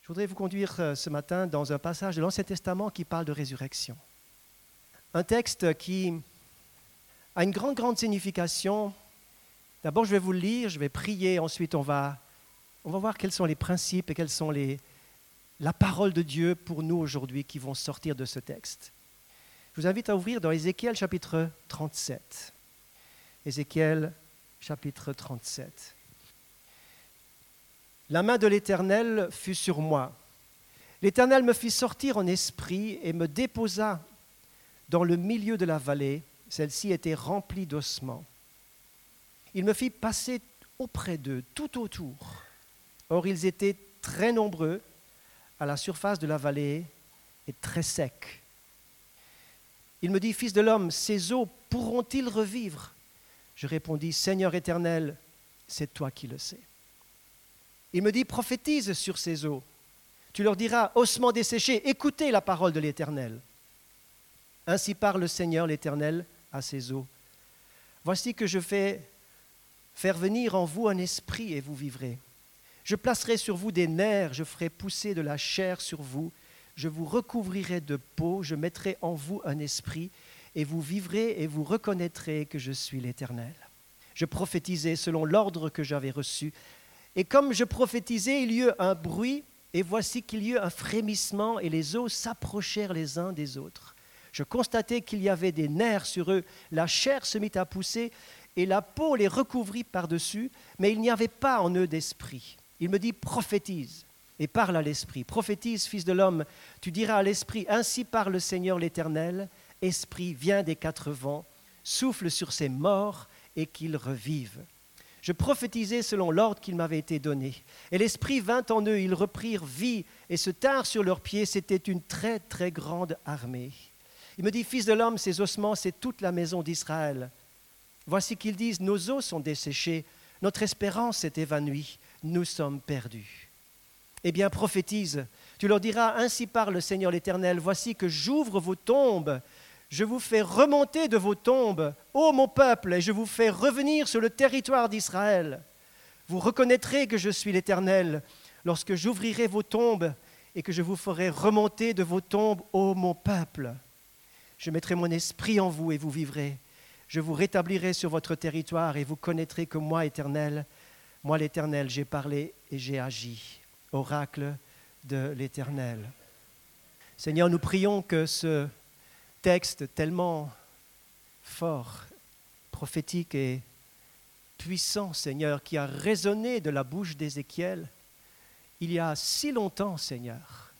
voudrais vous conduire ce matin dans un passage de l'Ancien Testament qui parle de résurrection. Un texte qui a une grande signification. D'abord, je vais vous le lire, je vais prier, ensuite on va voir quels sont les principes et quelles sont la parole de Dieu pour nous aujourd'hui qui vont sortir de ce texte. Je vous invite à ouvrir dans Ézéchiel chapitre 37. Ézéchiel chapitre 37. La main de l'Éternel fut sur moi. L'Éternel me fit sortir en esprit et me déposa dans le milieu de la vallée. Celle-ci était remplie d'ossements. Il me fit passer auprès d'eux, tout autour. Or, ils étaient très nombreux à la surface de la vallée et très secs. Il me dit, « Fils de l'homme, ces eaux pourront-ils revivre ?» Je répondis, « Seigneur éternel, c'est toi qui le sais. » Il me dit, « Prophétise sur ces eaux. Tu leur diras, ossements desséchés, écoutez la parole de l'Éternel. Ainsi parle le Seigneur l'Éternel à ces eaux. Voici que je fais faire venir en vous un esprit et vous vivrez. Je placerai sur vous des nerfs, je ferai pousser de la chair sur vous, je vous recouvrirai de peau, je mettrai en vous un esprit et vous vivrez et vous reconnaîtrez que je suis l'Éternel. Je prophétisai selon l'ordre que j'avais reçu. Et comme je prophétisais, il y eut un bruit, et voici qu'il y eut un frémissement, et les eaux s'approchèrent les uns des autres. Je constatai qu'il y avait des nerfs sur eux, la chair se mit à pousser, et la peau les recouvrit par-dessus, mais il n'y avait pas en eux d'esprit. Il me dit, prophétise, et parle à l'esprit. Prophétise, fils de l'homme, tu diras à l'esprit, ainsi parle le Seigneur l'Éternel, esprit, viens des quatre vents, souffle sur ces morts, et qu'ils revivent. Je prophétisais selon l'ordre qu'il m'avait été donné. Et l'Esprit vint en eux, ils reprirent vie et se tinrent sur leurs pieds. C'était une très grande armée. Il me dit, fils de l'homme, ces ossements, c'est toute la maison d'Israël. Voici qu'ils disent, nos os sont desséchés, notre espérance est évanouie, nous sommes perdus. Eh bien, prophétise, tu leur diras, ainsi parle le Seigneur l'Éternel, voici que j'ouvre vos tombes. Je vous fais remonter de vos tombes, ô mon peuple, et je vous fais revenir sur le territoire d'Israël. Vous reconnaîtrez que je suis l'Éternel lorsque j'ouvrirai vos tombes et que je vous ferai remonter de vos tombes, ô mon peuple. Je mettrai mon esprit en vous et vous vivrez. Je vous rétablirai sur votre territoire et vous connaîtrez que moi, Éternel, moi l'Éternel, j'ai parlé et j'ai agi. Oracle de l'Éternel. Seigneur, nous prions que ce texte tellement fort, prophétique et puissant, Seigneur, qui a résonné de la bouche d'Ézéchiel il y a si longtemps, Seigneur,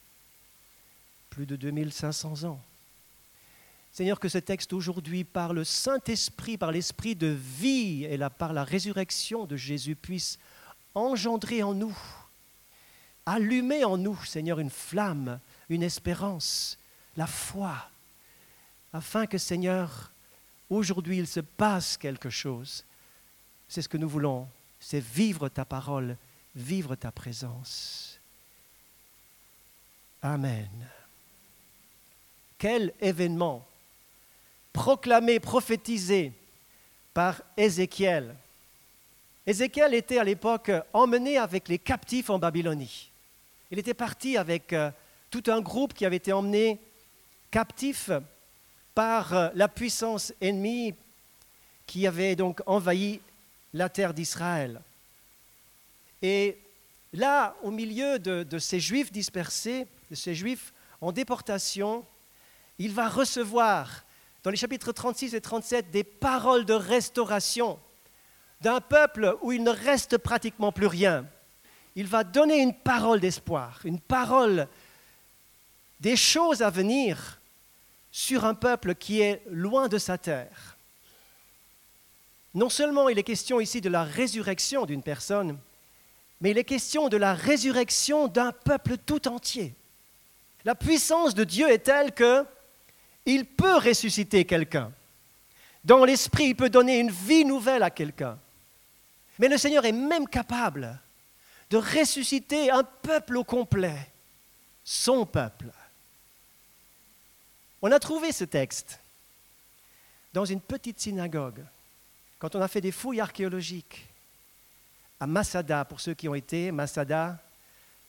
plus de 2500 ans. Seigneur, que ce texte aujourd'hui, par le Saint-Esprit, par l'Esprit de vie et par la résurrection de Jésus, puisse engendrer en nous, allumer en nous, Seigneur, une flamme, une espérance, la foi, afin que, Seigneur, aujourd'hui, il se passe quelque chose. C'est ce que nous voulons, c'est vivre ta parole, vivre ta présence. Amen. Quel événement proclamé, prophétisé par Ézéchiel. Ézéchiel était à l'époque emmené avec les captifs en Babylonie. Il était parti avec tout un groupe qui avait été emmené captif par la puissance ennemie qui avait donc envahi la terre d'Israël. Et là, au milieu de ces Juifs dispersés, de ces Juifs en déportation, il va recevoir, dans les chapitres 36 et 37, des paroles de restauration d'un peuple où il ne reste pratiquement plus rien. Il va donner une parole d'espoir, une parole des choses à venir sur un peuple qui est loin de sa terre. Non seulement il est question ici de la résurrection d'une personne, mais il est question de la résurrection d'un peuple tout entier. La puissance de Dieu est telle qu'il peut ressusciter quelqu'un. Dans l'esprit, il peut donner une vie nouvelle à quelqu'un. Mais le Seigneur est même capable de ressusciter un peuple au complet, son peuple. On a trouvé ce texte dans une petite synagogue, quand on a fait des fouilles archéologiques à Masada, pour ceux qui ont été. Masada,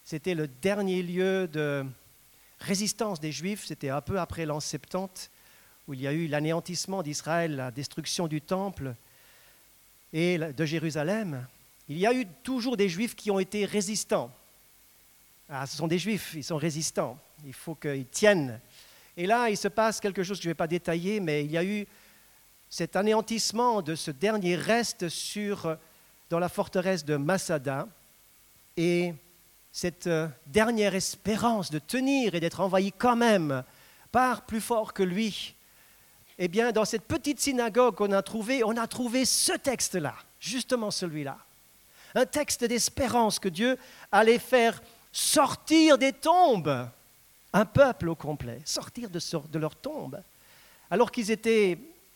C'était le dernier lieu de résistance des Juifs. C'était un peu après l'an 70, où il y a eu l'anéantissement d'Israël, la destruction du temple et de Jérusalem. Il y a eu toujours des Juifs qui ont été résistants. Ah, ce sont des Juifs, ils sont résistants. Il faut qu'ils tiennent. Et là, il se passe quelque chose que je ne vais pas détailler, mais il y a eu cet anéantissement de ce dernier reste dans la forteresse de Masada. Et cette dernière espérance de tenir et d'être envahi quand même par plus fort que lui, eh bien, dans cette petite synagogue qu'on a trouvée, on a trouvé ce texte-là, justement celui-là. Un texte d'espérance que Dieu allait faire sortir des tombes un peuple au complet, sortir de leur tombe, alors qu'ils étaient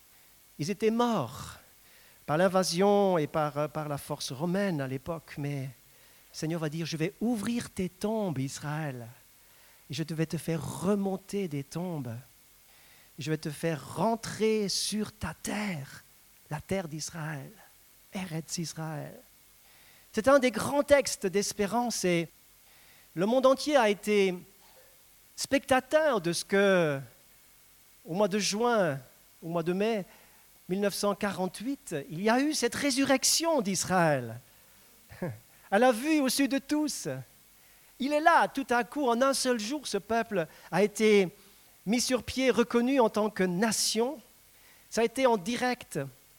morts par l'invasion et par la force romaine à l'époque. Mais le Seigneur va dire, je vais ouvrir tes tombes, Israël, et je vais te faire remonter des tombes. Je vais te faire rentrer sur ta terre, la terre d'Israël, Eretz Israël. C'est un des grands textes d'espérance et le monde entier a été spectateur de ce que, au mois de juin, au mois de mai 1948, il y a eu cette résurrection d'Israël. À la vue, au sud de tous. Il est là, tout à coup, en un seul jour, ce peuple a été mis sur pied, reconnu en tant que nation. Ça a été en direct.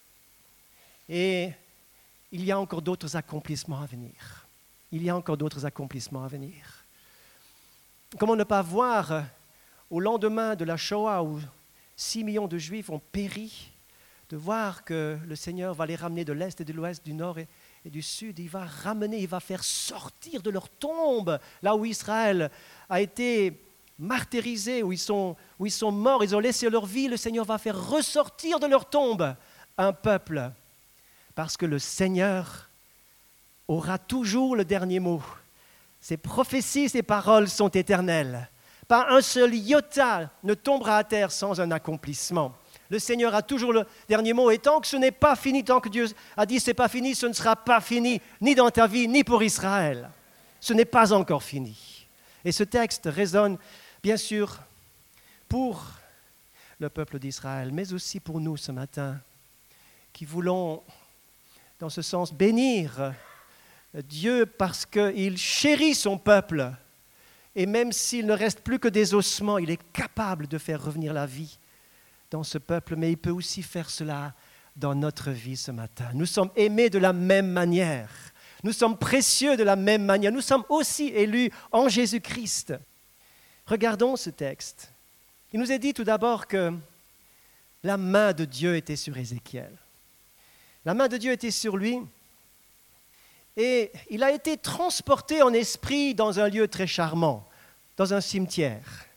Et il y a encore d'autres accomplissements à venir. Il y a encore d'autres accomplissements à venir. Comment ne pas voir, au lendemain de la Shoah, où 6 millions de Juifs ont péri, de voir que le Seigneur va les ramener de l'Est et de l'Ouest, du Nord et du Sud. Il va faire sortir de leur tombe, là où Israël a été martyrisé, où ils sont morts, ils ont laissé leur vie. Le Seigneur va faire ressortir de leur tombe un peuple, parce que le Seigneur aura toujours le dernier mot. Ses prophéties, ses paroles sont éternelles. Pas un seul iota ne tombera à terre sans un accomplissement. Le Seigneur a toujours le dernier mot. Et tant que ce n'est pas fini, tant que Dieu a dit ce n'est pas fini, ce ne sera pas fini, ni dans ta vie, ni pour Israël. Ce n'est pas encore fini. Et ce texte résonne, bien sûr, pour le peuple d'Israël, mais aussi pour nous ce matin, qui voulons, dans ce sens, bénir Dieu parce qu'il chérit son peuple. Et même s'il ne reste plus que des ossements, il est capable de faire revenir la vie dans ce peuple, mais il peut aussi faire cela dans notre vie ce matin. Nous sommes aimés de la même manière. Nous sommes précieux de la même manière. Nous sommes aussi élus en Jésus-Christ. Regardons ce texte. Il nous est dit tout d'abord que la main de Dieu était sur Ézéchiel. La main de Dieu était sur lui et il a été transporté en esprit dans un lieu très charmant, dans un cimetière.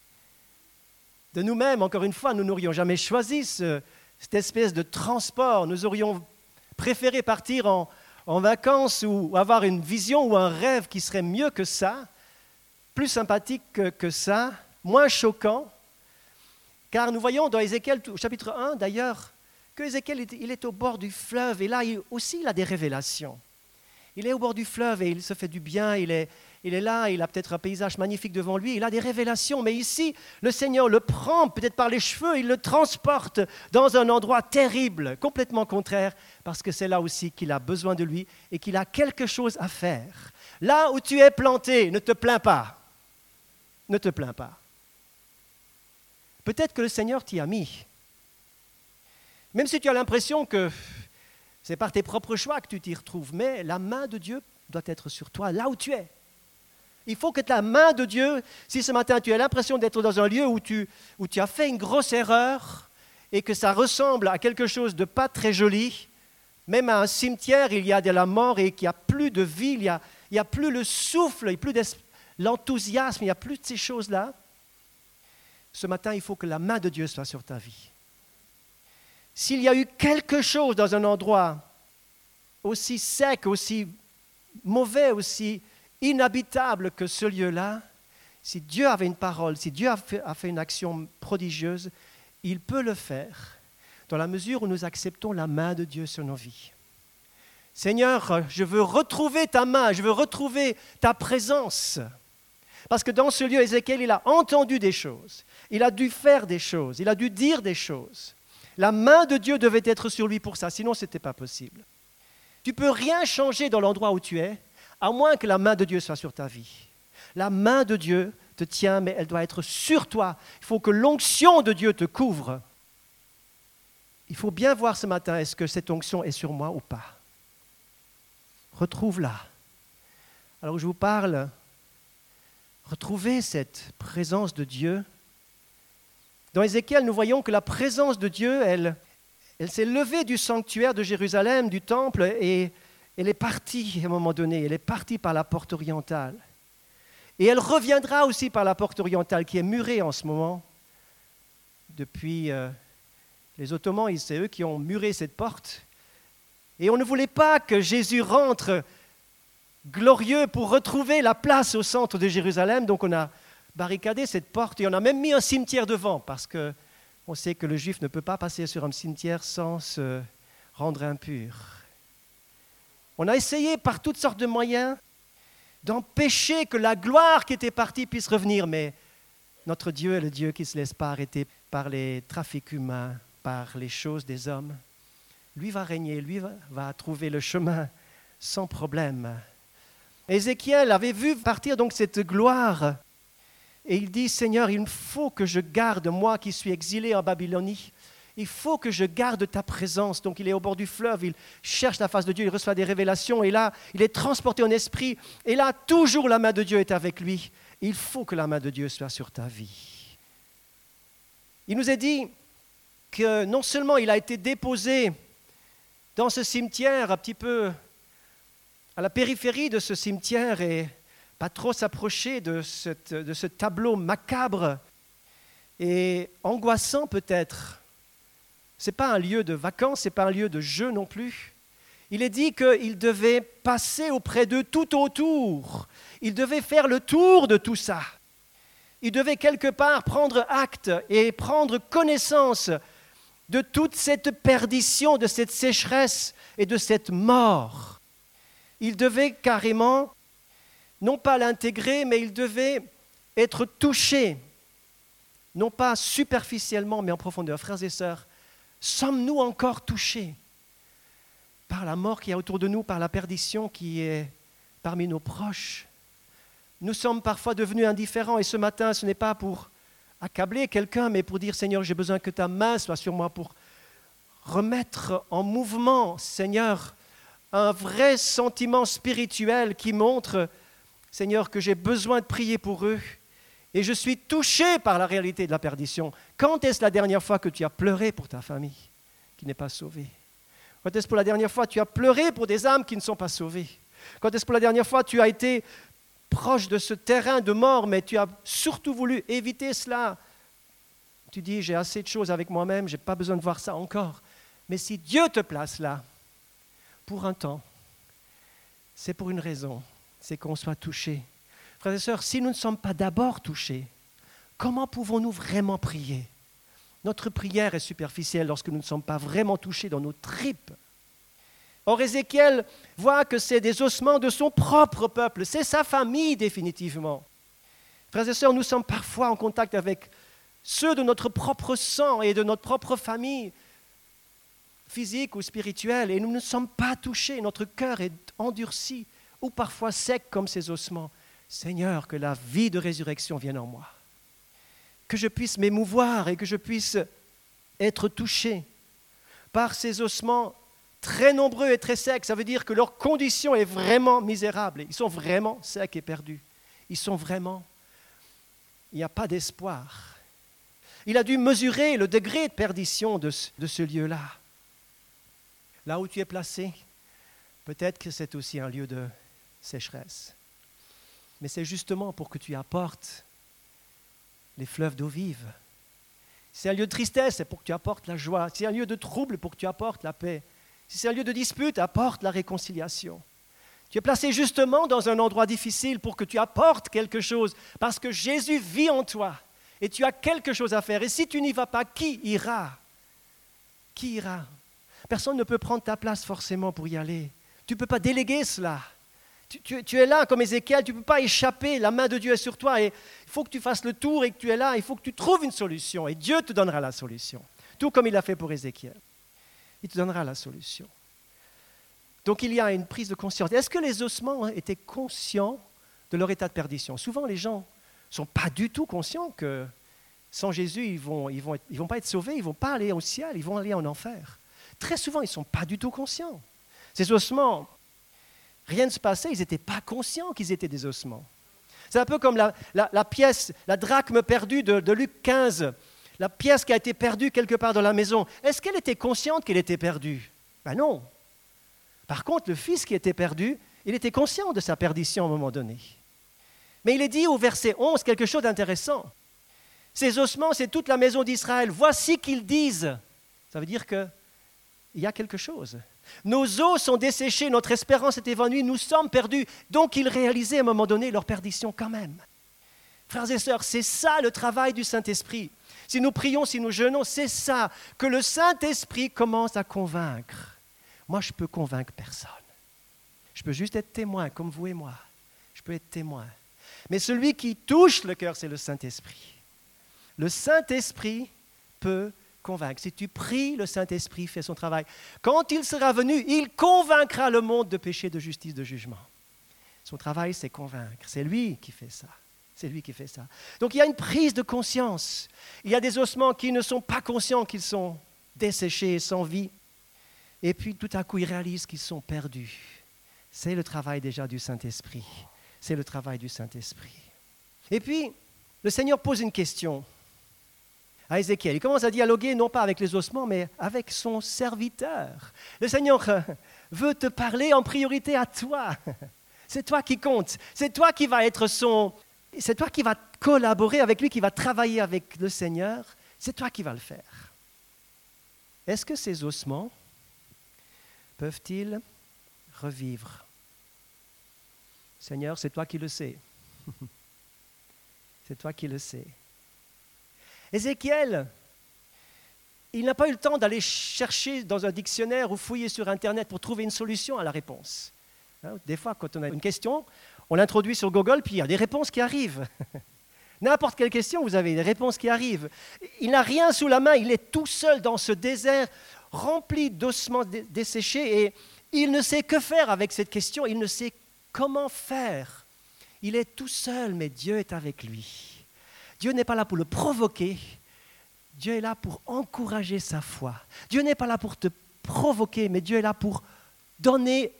De nous-mêmes, encore une fois, nous n'aurions jamais choisi cette espèce de transport. Nous aurions préféré partir en vacances ou avoir une vision ou un rêve qui serait mieux que ça, plus sympathique que ça, moins choquant. Car nous voyons dans Ézéchiel, au chapitre 1 d'ailleurs, que Ézéchiel il est au bord du fleuve et là il a des révélations. Il est au bord du fleuve et il se fait du bien, il est là, il a peut-être un paysage magnifique devant lui, il a des révélations, mais ici, le Seigneur le prend peut-être par les cheveux, il le transporte dans un endroit terrible, complètement contraire, parce que c'est là aussi qu'il a besoin de lui et qu'il a quelque chose à faire. Là où tu es planté, ne te plains pas. Ne te plains pas. Peut-être que le Seigneur t'y a mis. Même si tu as l'impression que c'est par tes propres choix que tu t'y retrouves, mais la main de Dieu doit être sur toi, là où tu es. Il faut que la main de Dieu, si ce matin tu as l'impression d'être dans un lieu où tu as fait une grosse erreur et que ça ressemble à quelque chose de pas très joli, même à un cimetière, il y a de la mort et qu'il n'y a plus de vie, il n'y a plus le souffle, il n'y a plus l'enthousiasme, il n'y a plus de ces choses-là. Ce matin, il faut que la main de Dieu soit sur ta vie. S'il y a eu quelque chose dans un endroit aussi sec, aussi mauvais, aussi inhabitable que ce lieu-là, si Dieu avait une parole, si Dieu a fait une action prodigieuse, il peut le faire dans la mesure où nous acceptons la main de Dieu sur nos vies. Seigneur, je veux retrouver ta main, je veux retrouver ta présence. Parce que dans ce lieu, Ézéchiel, il a entendu des choses, il a dû faire des choses, il a dû dire des choses. La main de Dieu devait être sur lui pour ça, sinon ce n'était pas possible. Tu ne peux rien changer dans l'endroit où tu es, à moins que la main de Dieu soit sur ta vie. La main de Dieu te tient, mais elle doit être sur toi. Il faut que l'onction de Dieu te couvre. Il faut bien voir ce matin, est-ce que cette onction est sur moi ou pas? Retrouve-la. Alors je vous parle, retrouvez cette présence de Dieu. Dans Ézéchiel, nous voyons que la présence de Dieu, elle s'est levée du sanctuaire de Jérusalem, du temple, et elle est partie à un moment donné, elle est partie par la porte orientale. Et elle reviendra aussi par la porte orientale qui est murée en ce moment. Depuis les Ottomans, c'est eux qui ont muré cette porte. Et on ne voulait pas que Jésus rentre glorieux pour retrouver la place au centre de Jérusalem. Donc on a barricadé cette porte et on a même mis un cimetière devant parce qu'on sait que le juif ne peut pas passer sur un cimetière sans se rendre impur. On a essayé par toutes sortes de moyens d'empêcher que la gloire qui était partie puisse revenir, mais notre Dieu est le Dieu qui ne se laisse pas arrêter par les trafics humains, par les choses des hommes. Lui va régner, lui va trouver le chemin sans problème. Ézéchiel avait vu partir donc cette gloire et il dit, Seigneur, il faut que je garde, moi qui suis exilé en Babylonie, il faut que je garde ta présence. Donc il est au bord du fleuve, il cherche la face de Dieu, il reçoit des révélations et là, il est transporté en esprit et là, toujours la main de Dieu est avec lui. Il faut que la main de Dieu soit sur ta vie. Il nous est dit que non seulement il a été déposé dans ce cimetière, un petit peu à la périphérie de ce cimetière et pas trop s'approcher de ce tableau macabre et angoissant peut-être. Ce n'est pas un lieu de vacances, ce n'est pas un lieu de jeu non plus. Il est dit qu'il devait passer auprès d'eux tout autour. Il devait faire le tour de tout ça. Il devait quelque part prendre acte et prendre connaissance de toute cette perdition, de cette sécheresse et de cette mort. Il devait carrément, non pas l'intégrer, mais il devait être touché, non pas superficiellement, mais en profondeur. Frères et sœurs, sommes-nous encore touchés par la mort qui est autour de nous, par la perdition qui est parmi nos proches? Nous sommes parfois devenus indifférents et ce matin, ce n'est pas pour accabler quelqu'un, mais pour dire, Seigneur, j'ai besoin que ta main soit sur moi pour remettre en mouvement, Seigneur, un vrai sentiment spirituel qui montre, Seigneur, que j'ai besoin de prier pour eux et je suis touché par la réalité de la perdition. Quand est-ce la dernière fois que tu as pleuré pour ta famille qui n'est pas sauvée? Quand est-ce pour la dernière fois que tu as pleuré pour des âmes qui ne sont pas sauvées? Quand est-ce pour la dernière fois que tu as été proche de ce terrain de mort, mais tu as surtout voulu éviter cela? Tu dis, j'ai assez de choses avec moi-même, je n'ai pas besoin de voir ça encore. Mais si Dieu te place là, pour un temps, c'est pour une raison, c'est qu'on soit touché. Frères et sœurs, si nous ne sommes pas d'abord touchés, comment pouvons-nous vraiment prier? Notre prière est superficielle lorsque nous ne sommes pas vraiment touchés dans nos tripes. Or, Ézéchiel voit que c'est des ossements de son propre peuple, c'est sa famille définitivement. Frères et sœurs, nous sommes parfois en contact avec ceux de notre propre sang et de notre propre famille, physique ou spirituelle, et nous ne sommes pas touchés, notre cœur est endurci ou parfois sec comme ces ossements. Seigneur, que la vie de résurrection vienne en moi, que je puisse m'émouvoir et que je puisse être touché par ces ossements très nombreux et très secs. Ça veut dire que leur condition est vraiment misérable. Ils sont vraiment secs et perdus. Ils sont vraiment... Il n'y a pas d'espoir. Il a dû mesurer le degré de perdition de ce lieu-là. Là où tu es placé, peut-être que c'est aussi un lieu de sécheresse. Mais c'est justement pour que tu apportes les fleuves d'eau vive. Si c'est un lieu de tristesse, c'est pour que tu apportes la joie. Si c'est un lieu de trouble, pour que tu apportes la paix. Si c'est un lieu de dispute, apporte la réconciliation. Tu es placé justement dans un endroit difficile pour que tu apportes quelque chose, parce que Jésus vit en toi et tu as quelque chose à faire. Et si tu n'y vas pas, qui ira? Qui ira? Personne ne peut prendre ta place forcément pour y aller. Tu ne peux pas déléguer cela. Tu es là comme Ézéchiel, tu ne peux pas échapper, la main de Dieu est sur toi et il faut que tu fasses le tour et que tu es là, il faut que tu trouves une solution et Dieu te donnera la solution, tout comme il l'a fait pour Ézéchiel. Il te donnera la solution. Donc il y a une prise de conscience. Est-ce que les ossements étaient conscients de leur état de perdition? Souvent les gens ne sont pas du tout conscients que sans Jésus, ils vont pas être sauvés, ils ne vont pas aller au ciel, ils vont aller en enfer. Très souvent, ils ne sont pas du tout conscients. Ces ossements, rien ne se passait, ils n'étaient pas conscients qu'ils étaient des ossements. C'est un peu comme la pièce, la drachme perdue de Luc 15, la pièce qui a été perdue quelque part dans la maison. Est-ce qu'elle était consciente qu'elle était perdue? Ben non. Par contre, le fils qui était perdu, il était conscient de sa perdition à un moment donné. Mais il est dit au verset 11 quelque chose d'intéressant. Ces ossements, c'est toute la maison d'Israël. Voici qu'ils disent. Ça veut dire qu'il y a quelque chose. Nos os sont desséchés, notre espérance est évanouie, nous sommes perdus. Donc ils réalisaient à un moment donné leur perdition quand même. Frères et sœurs, c'est ça le travail du Saint-Esprit. Si nous prions, si nous jeûnons, c'est ça, que le Saint-Esprit commence à convaincre. Moi, je peux convaincre personne. Je peux juste être témoin, comme vous et moi. Je peux être témoin. Mais celui qui touche le cœur, c'est le Saint-Esprit. Le Saint-Esprit peut convaincre. Si tu pries, le Saint-Esprit fait son travail. Quand il sera venu, il convaincra le monde de péché, de justice, de jugement. Son travail, c'est convaincre. C'est lui qui fait ça. C'est lui qui fait ça. Donc il y a une prise de conscience. Il y a des ossements qui ne sont pas conscients qu'ils sont desséchés, sans vie. Et puis tout à coup, ils réalisent qu'ils sont perdus. C'est le travail déjà du Saint-Esprit. C'est le travail du Saint-Esprit. Et puis, le Seigneur pose une question à Ézéchiel. Il commence à dialoguer non pas avec les ossements, mais avec son serviteur. Le Seigneur veut te parler en priorité à toi. C'est toi qui compte. C'est toi qui vas être c'est toi qui vas collaborer avec lui, qui va travailler avec le Seigneur. C'est toi qui vas le faire. Est-ce que ces ossements peuvent-ils revivre? Seigneur, c'est toi qui le sais. C'est toi qui le sais. Ézéchiel, il n'a pas eu le temps d'aller chercher dans un dictionnaire ou fouiller sur Internet pour trouver une solution à la réponse. Des fois, quand on a une question, on l'introduit sur Google, puis il y a des réponses qui arrivent. N'importe quelle question, vous avez des réponses qui arrivent. Il n'a rien sous la main, il est tout seul dans ce désert rempli d'ossements desséchés et il ne sait que faire avec cette question, il ne sait comment faire. Il est tout seul, mais Dieu est avec lui. Dieu n'est pas là pour le provoquer, Dieu est là pour encourager sa foi. Dieu n'est pas là pour te provoquer, mais Dieu est là pour donner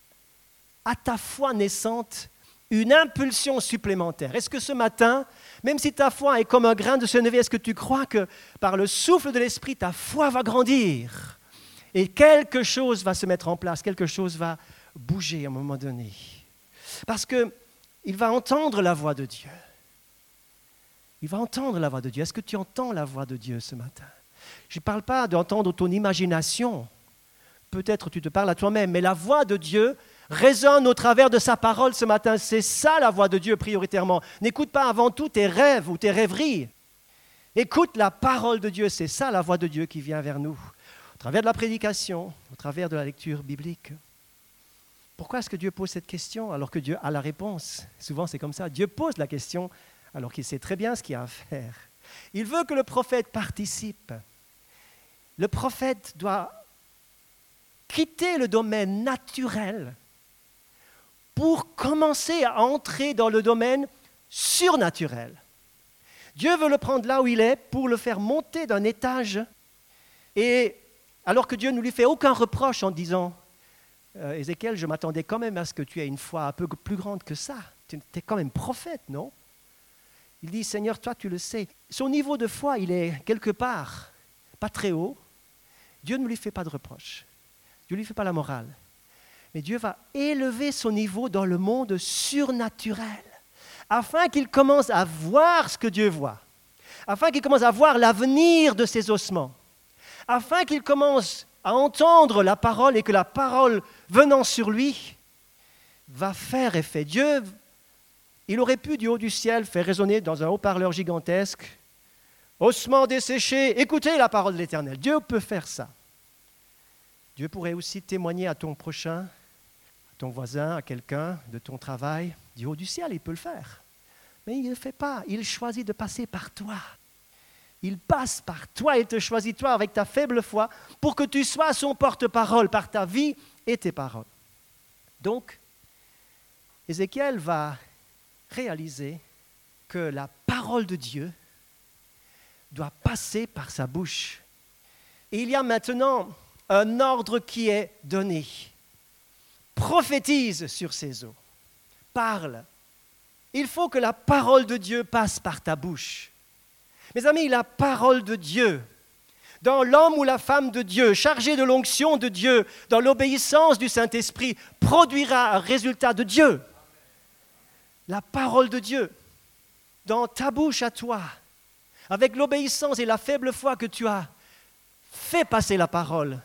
à ta foi naissante une impulsion supplémentaire. Est-ce que ce matin, même si ta foi est comme un grain de sénévé, est-ce que tu crois que par le souffle de l'Esprit, ta foi va grandir et quelque chose va se mettre en place, quelque chose va bouger à un moment donné? Parce qu'il va entendre la voix de Dieu. Il va entendre la voix de Dieu. Est-ce que tu entends la voix de Dieu ce matin? Je ne parle pas d'entendre ton imagination. Peut-être tu te parles à toi-même, mais la voix de Dieu résonne au travers de sa parole ce matin. C'est ça la voix de Dieu prioritairement. N'écoute pas avant tout tes rêves ou tes rêveries. Écoute la parole de Dieu. C'est ça la voix de Dieu qui vient vers nous. Au travers de la prédication, au travers de la lecture biblique. Pourquoi est-ce que Dieu pose cette question alors que Dieu a la réponse? Souvent c'est comme ça. Dieu pose la question alors qu'il sait très bien ce qu'il y a à faire. Il veut que le prophète participe. Le prophète doit quitter le domaine naturel pour commencer à entrer dans le domaine surnaturel. Dieu veut le prendre là où il est pour le faire monter d'un étage. Et alors que Dieu ne lui fait aucun reproche en disant « Ézéchiel, je m'attendais quand même à ce que tu aies une foi un peu plus grande que ça. Tu es quand même prophète, non ?» Il dit, Seigneur, toi tu le sais. Son niveau de foi, il est quelque part pas très haut. Dieu ne lui fait pas de reproche. Dieu ne lui fait pas la morale. Mais Dieu va élever son niveau dans le monde surnaturel, afin qu'il commence à voir ce que Dieu voit, afin qu'il commence à voir l'avenir de ses ossements, afin qu'il commence à entendre la parole et que la parole venant sur lui va faire effet. Dieu, il aurait pu du haut du ciel faire résonner dans un haut-parleur gigantesque « Ossements desséchés, écoutez la parole de l'Éternel ». Dieu peut faire ça. Dieu pourrait aussi témoigner à ton prochain ton voisin, à quelqu'un de ton travail, du haut du ciel, il peut le faire. Mais il ne le fait pas. Il choisit de passer par toi. Il passe par toi, il te choisit toi avec ta faible foi pour que tu sois son porte-parole par ta vie et tes paroles. Donc, Ézéchiel va réaliser que la parole de Dieu doit passer par sa bouche. Et il y a maintenant un ordre qui est donné. Prophétise sur ces eaux. Parle. Il faut que la parole de Dieu passe par ta bouche. Mes amis, la parole de Dieu, dans l'homme ou la femme de Dieu, chargée de l'onction de Dieu, dans l'obéissance du Saint-Esprit, produira un résultat de Dieu. La parole de Dieu, dans ta bouche à toi, avec l'obéissance et la faible foi que tu as, fais passer la parole.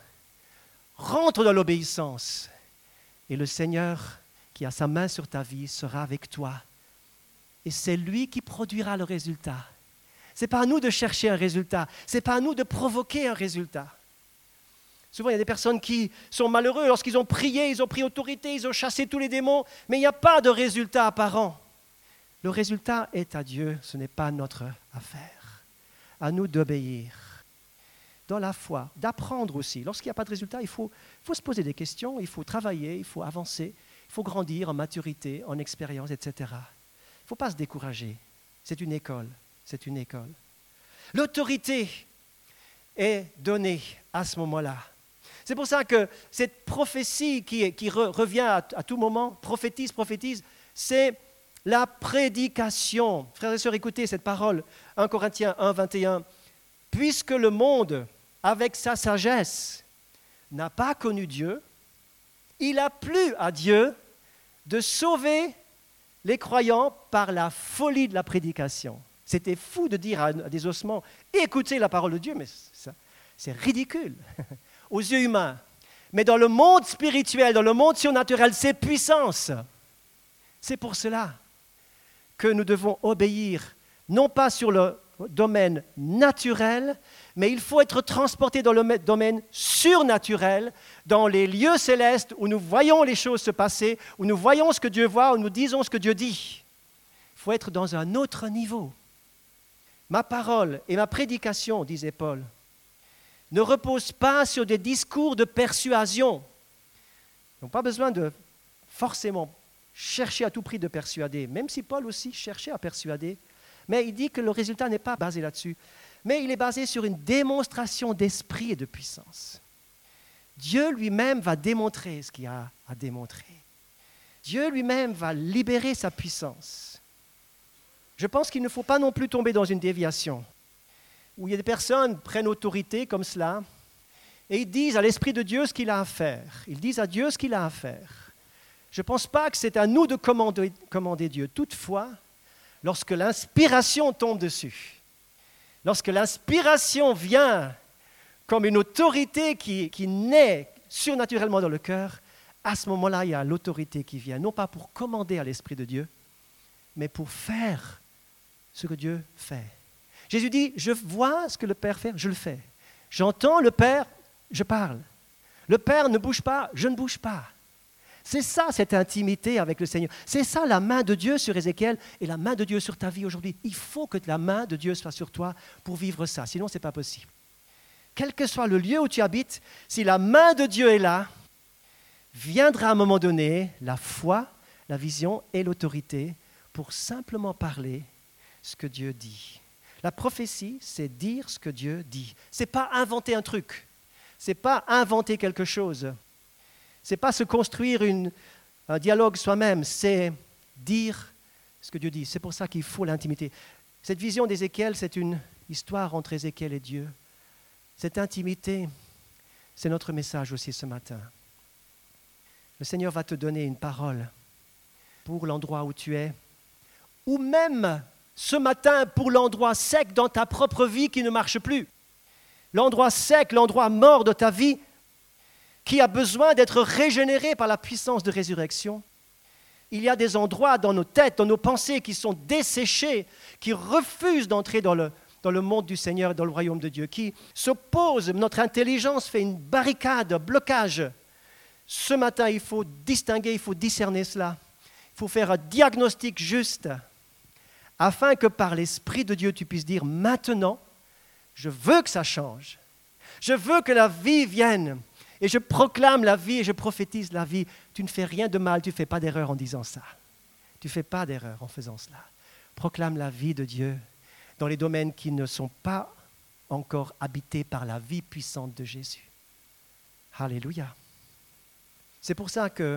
Rentre dans l'obéissance. Et le Seigneur, qui a sa main sur ta vie, sera avec toi. Et c'est lui qui produira le résultat. Ce n'est pas à nous de chercher un résultat. Ce n'est pas à nous de provoquer un résultat. Souvent, il y a des personnes qui sont malheureuses lorsqu'ils ont prié, ils ont pris autorité, ils ont chassé tous les démons, mais il n'y a pas de résultat apparent. Le résultat est à Dieu, ce n'est pas notre affaire. À nous d'obéir. Dans la foi, d'apprendre aussi. Lorsqu'il n'y a pas de résultat, il faut se poser des questions, il faut travailler, il faut avancer, il faut grandir en maturité, en expérience, etc. Il ne faut pas se décourager. C'est une école. C'est une école. L'autorité est donnée à ce moment-là. C'est pour ça que cette prophétie qui revient à tout moment, prophétise, c'est la prédication. Frères et sœurs, écoutez cette parole, 1 Corinthiens 1, 21. Puisque le monde, avec sa sagesse, n'a pas connu Dieu, il a plu à Dieu de sauver les croyants par la folie de la prédication. C'était fou de dire à des ossements, écoutez la parole de Dieu, mais c'est ridicule aux yeux humains. Mais dans le monde spirituel, dans le monde surnaturel, c'est puissance. C'est pour cela que nous devons obéir, non pas sur le domaine naturel, mais il faut être transporté dans le domaine surnaturel, dans les lieux célestes où nous voyons les choses se passer, où nous voyons ce que Dieu voit, où nous disons ce que Dieu dit. Il faut être dans un autre niveau. Ma parole et ma prédication, disait Paul, ne reposent pas sur des discours de persuasion. Ils n'ont pas besoin de forcément chercher à tout prix de persuader, même si Paul aussi cherchait à persuader. Mais il dit que le résultat n'est pas basé là-dessus, mais il est basé sur une démonstration d'esprit et de puissance. Dieu lui-même va démontrer ce qu'il a à démontrer. Dieu lui-même va libérer sa puissance. Je pense qu'il ne faut pas non plus tomber dans une déviation, où il y a des personnes qui prennent autorité comme cela, et ils disent à l'Esprit de Dieu ce qu'il a à faire. Ils disent à Dieu ce qu'il a à faire. Je ne pense pas que c'est à nous de commander Dieu. Toutefois, lorsque l'inspiration tombe dessus, lorsque l'inspiration vient comme une autorité qui naît surnaturellement dans le cœur, à ce moment-là, il y a l'autorité qui vient, non pas pour commander à l'Esprit de Dieu, mais pour faire ce que Dieu fait. Jésus dit, je vois ce que le Père fait, je le fais. J'entends le Père, je parle. Le Père ne bouge pas, je ne bouge pas. C'est ça, cette intimité avec le Seigneur. C'est ça, la main de Dieu sur Ézéchiel et la main de Dieu sur ta vie aujourd'hui. Il faut que la main de Dieu soit sur toi pour vivre ça, sinon ce n'est pas possible. Quel que soit le lieu où tu habites, si la main de Dieu est là, viendra à un moment donné la foi, la vision et l'autorité pour simplement parler ce que Dieu dit. La prophétie, c'est dire ce que Dieu dit. Ce n'est pas inventer un truc. Ce n'est pas inventer quelque chose. Ce n'est pas se construire un dialogue soi-même. C'est dire ce que Dieu dit. C'est pour ça qu'il faut l'intimité. Cette vision d'Ézéchiel, c'est une histoire entre Ézéchiel et Dieu. Cette intimité, c'est notre message aussi ce matin. Le Seigneur va te donner une parole pour l'endroit où tu es, ou même ce matin pour l'endroit sec dans ta propre vie qui ne marche plus. L'endroit sec, l'endroit mort de ta vie qui a besoin d'être régénéré par la puissance de résurrection. Il y a des endroits dans nos têtes, dans nos pensées qui sont desséchés, qui refusent d'entrer dans le monde du Seigneur, dans le royaume de Dieu, qui s'opposent. Notre intelligence fait une barricade, un blocage. Ce matin, il faut distinguer, il faut discerner cela. Il faut faire un diagnostic juste afin que par l'Esprit de Dieu, tu puisses dire maintenant, je veux que ça change. Je veux que la vie vienne. Et je proclame la vie et je prophétise la vie. Tu ne fais rien de mal, tu ne fais pas d'erreur en disant ça. Tu ne fais pas d'erreur en faisant cela. Proclame la vie de Dieu dans les domaines qui ne sont pas encore habités par la vie puissante de Jésus. Alléluia. C'est pour ça que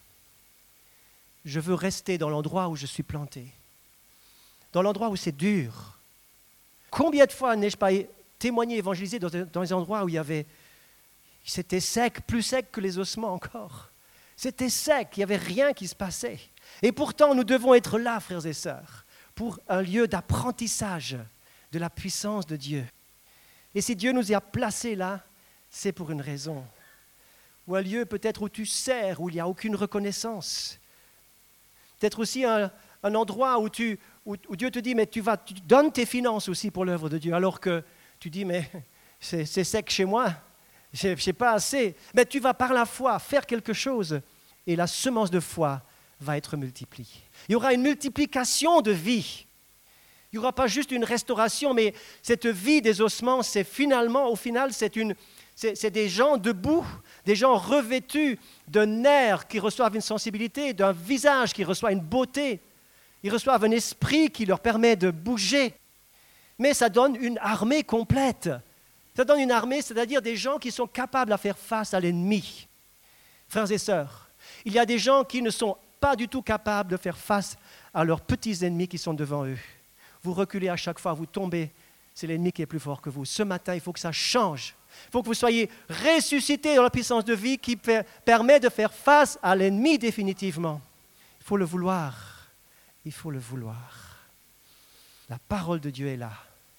je veux rester dans l'endroit où je suis planté, dans l'endroit où c'est dur. Combien de fois n'ai-je pas témoigné, évangélisé dans des endroits où c'était sec, plus sec que les ossements encore. C'était sec, il n'y avait rien qui se passait. Et pourtant, nous devons être là, frères et sœurs, pour un lieu d'apprentissage de la puissance de Dieu. Et si Dieu nous y a placés là, c'est pour une raison. Ou un lieu peut-être où tu sers, où il n'y a aucune reconnaissance. Peut-être aussi un endroit où Dieu te dit, mais tu donnes tes finances aussi pour l'œuvre de Dieu, alors que tu dis, mais c'est sec chez moi, je n'ai pas assez. Mais tu vas par la foi faire quelque chose et la semence de foi va être multipliée. Il y aura une multiplication de vie. Il n'y aura pas juste une restauration, mais cette vie des ossements, au final, c'est des gens debout, des gens revêtus d'un nerf qui reçoivent une sensibilité, d'un visage qui reçoit une beauté. Ils reçoivent un esprit qui leur permet de bouger. Mais ça donne une armée complète. Ça donne une armée, c'est-à-dire des gens qui sont capables à faire face à l'ennemi. Frères et sœurs, il y a des gens qui ne sont pas du tout capables de faire face à leurs petits ennemis qui sont devant eux. Vous reculez à chaque fois, vous tombez, c'est l'ennemi qui est plus fort que vous. Ce matin, il faut que ça change. Il faut que vous soyez ressuscités dans la puissance de vie qui permet de faire face à l'ennemi définitivement. Il faut le vouloir. Il faut le vouloir. La parole de Dieu est là.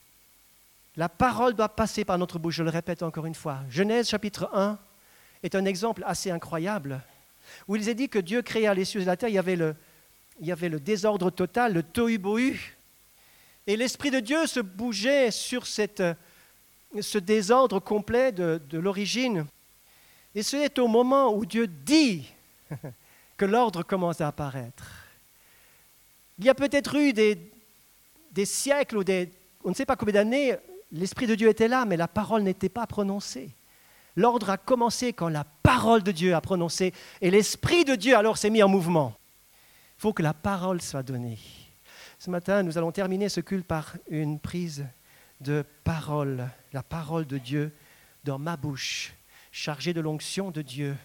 La parole doit passer par notre bouche, je le répète encore une fois. Genèse chapitre 1 est un exemple assez incroyable où il est dit que Dieu créa les cieux et la terre, il y avait le désordre total, le tohu-bohu. Et l'Esprit de Dieu se bougeait sur ce désordre complet de l'origine. Et c'est au moment où Dieu dit que l'ordre commence à apparaître. Il y a peut-être eu des siècles ou on ne sait pas combien d'années, l'Esprit de Dieu était là, mais la parole n'était pas prononcée. L'ordre a commencé quand la parole de Dieu a prononcé et l'Esprit de Dieu alors s'est mis en mouvement. Il faut que la parole soit donnée. Ce matin, nous allons terminer ce culte par une prise de parole, la parole de Dieu dans ma bouche, chargée de l'onction de Dieu,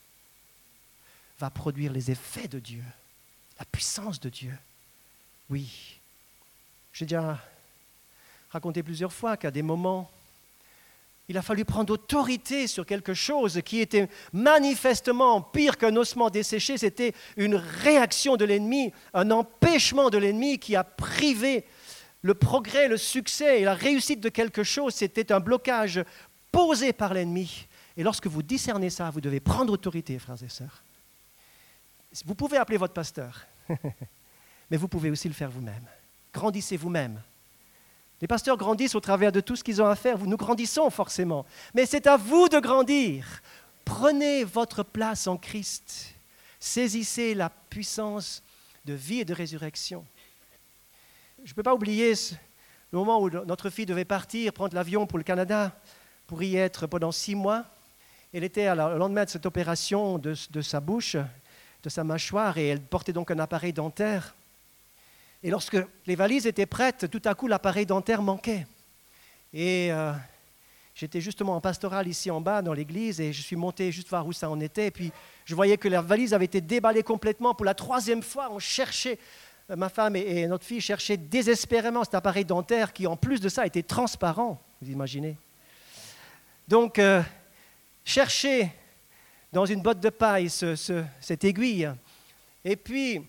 va produire les effets de Dieu, la puissance de Dieu. Oui, j'ai déjà raconté plusieurs fois qu'à des moments, il a fallu prendre autorité sur quelque chose qui était manifestement pire qu'un ossement desséché. C'était une réaction de l'ennemi, un empêchement de l'ennemi qui a privé le progrès, le succès et la réussite de quelque chose. C'était un blocage posé par l'ennemi. Et lorsque vous discernez ça, vous devez prendre autorité, frères et sœurs. Vous pouvez appeler votre pasteur, mais vous pouvez aussi le faire vous-même. Grandissez vous-même. Les pasteurs grandissent au travers de tout ce qu'ils ont à faire. Nous grandissons forcément. Mais c'est à vous de grandir. Prenez votre place en Christ. Saisissez la puissance de vie et de résurrection. Je ne peux pas oublier le moment où notre fille devait partir, prendre l'avion pour le Canada, pour y être pendant 6 mois. Elle était au lendemain de cette opération de sa bouche, de sa mâchoire, et elle portait donc un appareil dentaire. Et lorsque les valises étaient prêtes, tout à coup, l'appareil dentaire manquait. Et j'étais justement en pastoral ici en bas, dans l'église, et je suis monté juste voir où ça en était. Et puis, je voyais que la valise avait été déballée complètement. Pour la 3e fois, on cherchait, ma femme et notre fille cherchaient désespérément cet appareil dentaire qui, en plus de ça, était transparent. Vous imaginez? Donc, chercher dans une botte de paille cette aiguille. Et puis,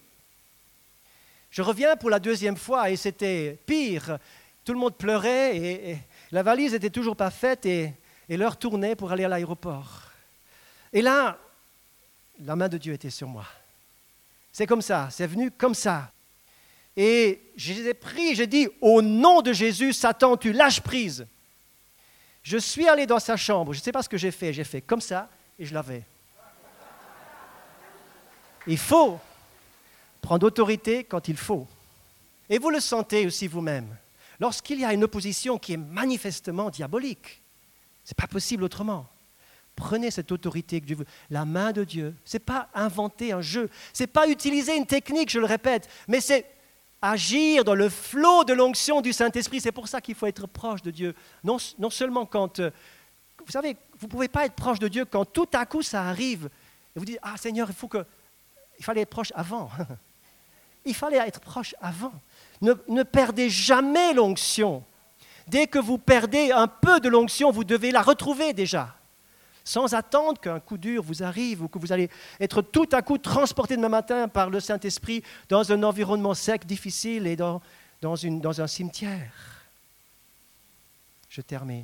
je reviens pour la 2e fois et c'était pire. Tout le monde pleurait et la valise n'était toujours pas faite et l'heure tournait pour aller à l'aéroport. Et là, la main de Dieu était sur moi. C'est comme ça, c'est venu comme ça. Et je les ai pris, j'ai dit, au nom de Jésus, Satan, tu lâches prise. Je suis allé dans sa chambre, je ne sais pas ce que j'ai fait comme ça et je l'avais. Il faut prendre autorité quand il faut. Et vous le sentez aussi vous-même. Lorsqu'il y a une opposition qui est manifestement diabolique, ce n'est pas possible autrement. Prenez cette autorité que Dieu veut. La main de Dieu, ce n'est pas inventer un jeu, ce n'est pas utiliser une technique, je le répète, mais c'est agir dans le flot de l'onction du Saint-Esprit. C'est pour ça qu'il faut être proche de Dieu. Non seulement quand... vous savez, vous ne pouvez pas être proche de Dieu quand tout à coup ça arrive. Et vous dites, ah Seigneur, il fallait être proche avant. Il fallait être proche avant. Ne perdez jamais l'onction. Dès que vous perdez un peu de l'onction, vous devez la retrouver déjà. Sans attendre qu'un coup dur vous arrive ou que vous allez être tout à coup transporté demain matin par le Saint-Esprit dans un environnement sec, difficile et dans un cimetière. Je termine.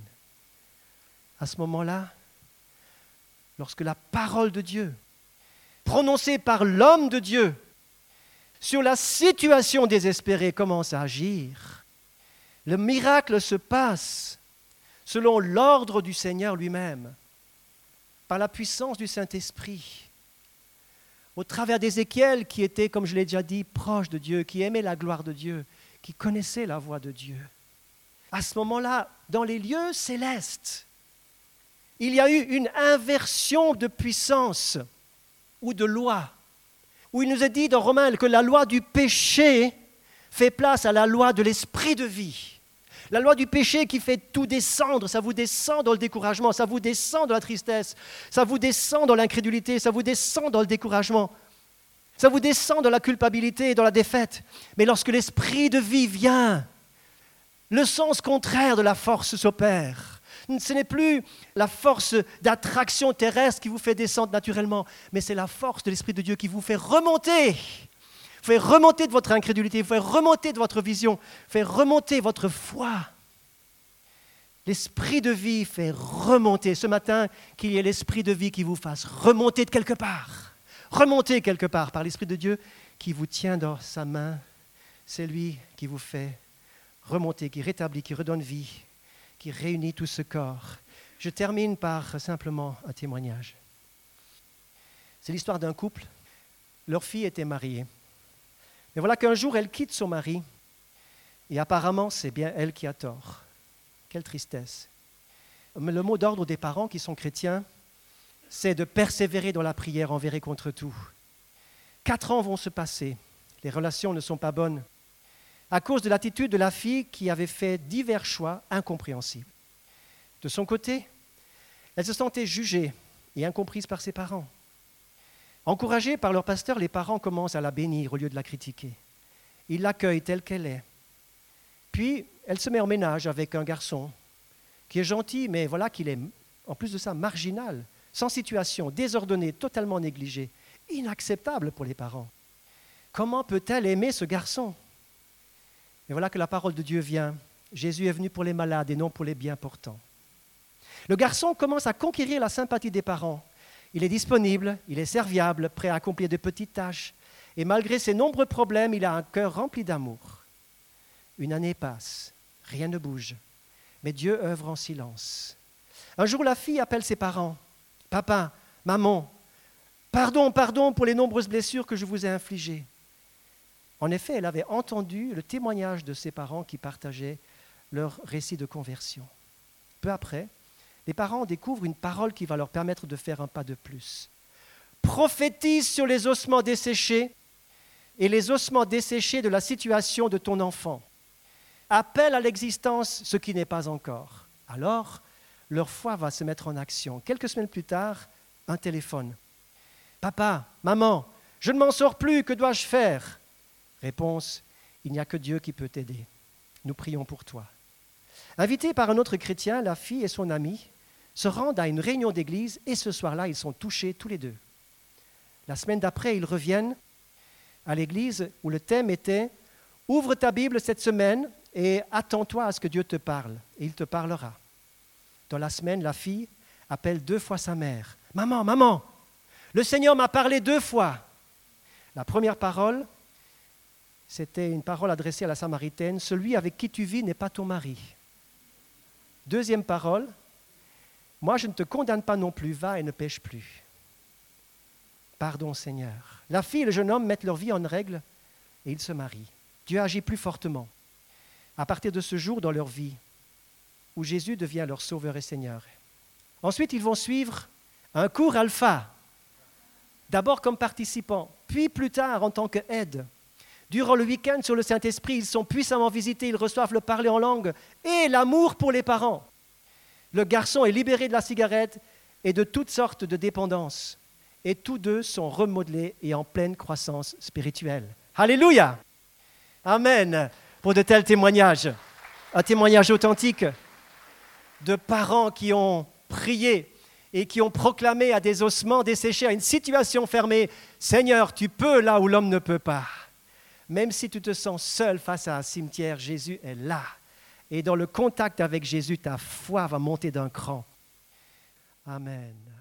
À ce moment-là, lorsque la parole de Dieu, prononcée par l'homme de Dieu, sur la situation désespérée commence à agir, le miracle se passe selon l'ordre du Seigneur lui-même, par la puissance du Saint-Esprit, au travers d'Ézéchiel qui était, comme je l'ai déjà dit, proche de Dieu, qui aimait la gloire de Dieu, qui connaissait la voix de Dieu. À ce moment-là, dans les lieux célestes, il y a eu une inversion de puissance ou de loi, où il nous est dit dans Romains que la loi du péché fait place à la loi de l'esprit de vie. La loi du péché qui fait tout descendre, ça vous descend dans le découragement, ça vous descend dans la tristesse, ça vous descend dans l'incrédulité, ça vous descend dans le découragement, ça vous descend dans la culpabilité et dans la défaite. Mais lorsque l'esprit de vie vient, le sens contraire de la force s'opère. Ce n'est plus la force d'attraction terrestre qui vous fait descendre naturellement, mais c'est la force de l'Esprit de Dieu qui vous fait remonter. Vous fait remonter de votre incrédulité, vous fait remonter de votre vision, vous fait remonter votre foi. L'Esprit de vie fait remonter. Ce matin, qu'il y ait l'Esprit de vie qui vous fasse remonter de quelque part. Remonter quelque part par l'Esprit de Dieu qui vous tient dans sa main. C'est lui qui vous fait remonter, qui rétablit, qui redonne vie, qui réunit tout ce corps. Je termine par simplement un témoignage. C'est l'histoire d'un couple. Leur fille était mariée. Mais voilà qu'un jour, elle quitte son mari. Et apparemment, c'est bien elle qui a tort. Quelle tristesse. Mais le mot d'ordre des parents qui sont chrétiens, c'est de persévérer dans la prière envers et contre tout. 4 ans vont se passer. Les relations ne sont pas bonnes, à cause de l'attitude de la fille qui avait fait divers choix incompréhensibles. De son côté, elle se sentait jugée et incomprise par ses parents. Encouragés par leur pasteur, les parents commencent à la bénir au lieu de la critiquer. Ils l'accueillent telle qu'elle est. Puis, elle se met en ménage avec un garçon qui est gentil, mais voilà qu'il est, en plus de ça, marginal, sans situation, désordonné, totalement négligé, inacceptable pour les parents. Comment peut-elle aimer ce garçon ? Et voilà que la parole de Dieu vient. Jésus est venu pour les malades et non pour les bien portants. Le garçon commence à conquérir la sympathie des parents. Il est disponible, il est serviable, prêt à accomplir de petites tâches. Et malgré ses nombreux problèmes, il a un cœur rempli d'amour. Une année passe, rien ne bouge, mais Dieu œuvre en silence. Un jour, la fille appelle ses parents. « Papa, maman, pardon pour les nombreuses blessures que je vous ai infligées. » En effet, elle avait entendu le témoignage de ses parents qui partageaient leur récit de conversion. Peu après, les parents découvrent une parole qui va leur permettre de faire un pas de plus. Prophétise sur les ossements desséchés et les ossements desséchés de la situation de ton enfant. Appelle à l'existence ce qui n'est pas encore. Alors, leur foi va se mettre en action. Quelques semaines plus tard, un téléphone. « Papa, maman, je ne m'en sors plus, que dois-je faire ?» Réponse, il n'y a que Dieu qui peut t'aider. Nous prions pour toi. Invitée par un autre chrétien, la fille et son ami se rendent à une réunion d'église et ce soir-là, ils sont touchés tous les deux. La semaine d'après, ils reviennent à l'église où le thème était « Ouvre ta Bible cette semaine et attends-toi à ce que Dieu te parle. » Et il te parlera. Dans la semaine, la fille appelle 2 fois sa mère. « Maman, le Seigneur m'a parlé 2 fois. » La première parole, c'était une parole adressée à la Samaritaine. « Celui avec qui tu vis n'est pas ton mari. » Deuxième parole, « Moi, je ne te condamne pas non plus, va et ne pêche plus. » Pardon Seigneur. La fille et le jeune homme mettent leur vie en règle et ils se marient. Dieu agit plus fortement à partir de ce jour dans leur vie où Jésus devient leur sauveur et Seigneur. Ensuite, ils vont suivre un cours alpha, d'abord comme participants, puis plus tard en tant qu'aide. Durant le week-end sur le Saint-Esprit, ils sont puissamment visités, ils reçoivent le parler en langue et l'amour pour les parents. Le garçon est libéré de la cigarette et de toutes sortes de dépendances. Et tous deux sont remodelés et en pleine croissance spirituelle. Alléluia! Amen! Pour de tels témoignages, un témoignage authentique de parents qui ont prié et qui ont proclamé à des ossements desséchés, à une situation fermée, « Seigneur, tu peux là où l'homme ne peut pas. » Même si tu te sens seul face à un cimetière, Jésus est là. Et dans le contact avec Jésus, ta foi va monter d'un cran. Amen.